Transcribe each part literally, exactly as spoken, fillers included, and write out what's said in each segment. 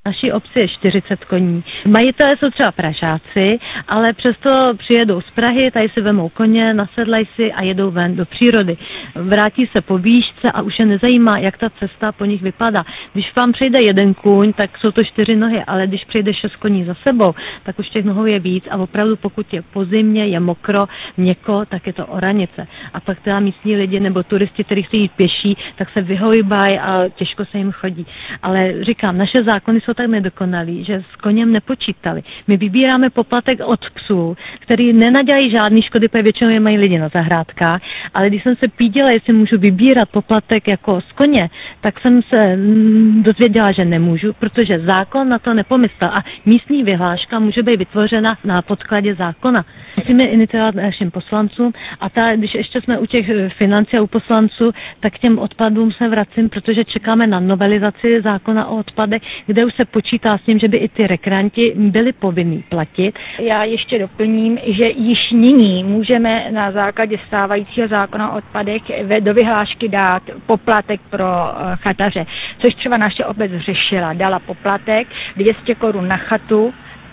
naší obci je čtyřicet koní. Majitelé jsou třeba Pražáci, ale přesto přijedou z Prahy, tady si vemou koně, nasedlají si a jedou ven do přírody. Vrátí se po výšce a už je nezajímá, jak ta cesta po nich vypadá. Když vám přejde jeden kůň, tak jsou to čtyři nohy, ale když přejde šest koní za sebou, tak už těch nohou je víc a opravdu pokud je po zimě, je mokro, měkko, tak je to oranice. A pak teda místní lidi nebo turisti, kteří chtějí jít pěší, tak se vyhojbají a těžko se jim chodí. Ale říkám, naše zákony jsou tak nedokonalý, že s koněm nepočítali. My vybíráme poplatek od psů, který nenadělají žádný škody, protože většinou je mají lidi na zahrádkách, ale když jsem se píděla, jestli můžu vybírat poplatek jako z koně, tak jsem se dozvěděla, že nemůžu, protože zákon na to nepomyslel a místní vyhláška může být vytvořena na podkladě zákona. Musíme iniciovat našim poslancům a ta, když ještě jsme u těch financí a u poslanců, tak k těm odpadům se vracím, protože čekáme na novelizaci zákona o odpadech, kde už se počítá s tím, že by i ty rekreanti byli povinni platit. Já ještě doplním, že již nyní můžeme na základě stávajícího zákona o odpadech do vyhlášky dát poplatek pro chataře, což třeba naše obec řešila. Dala poplatek dvě stě korun na chatu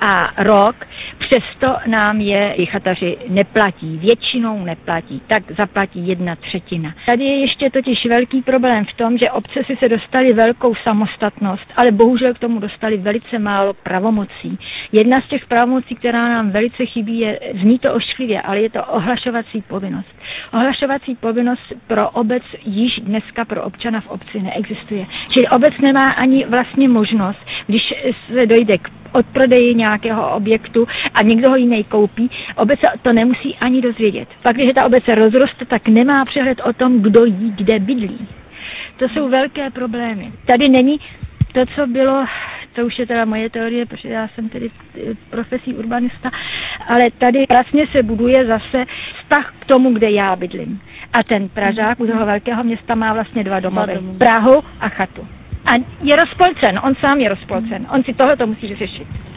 a rok, přesto nám je i chataři neplatí, většinou neplatí, tak zaplatí jedna třetina. Tady je ještě totiž velký problém v tom, že obce si se dostali velkou samostatnost, ale bohužel k tomu dostali velice málo pravomocí. Jedna z těch pravomocí, která nám velice chybí, je, zní to ošklivě, ale je to ohlašovací povinnost. Ohlašovací povinnost pro obec již dneska pro občana v obci neexistuje. Čili obec nemá ani vlastně možnost, když se dojde k odprodeji nějakého objektu a někdo ho jiný koupí, obec to nemusí ani dozvědět. Pak, když ta obec se rozroste, tak nemá přehled o tom, kdo jí kde bydlí. To jsou velké problémy. Tady není to, co bylo, to už je teda moje teorie, protože já jsem tedy profesí urbanista, ale tady vlastně se buduje zase vztah k tomu, kde já bydlím. A ten Pražák u toho velkého města má vlastně dva domovy. Prahu a chatu. A je rozpolcen, on sám je rozpolcen, on si tohle to musí řešit.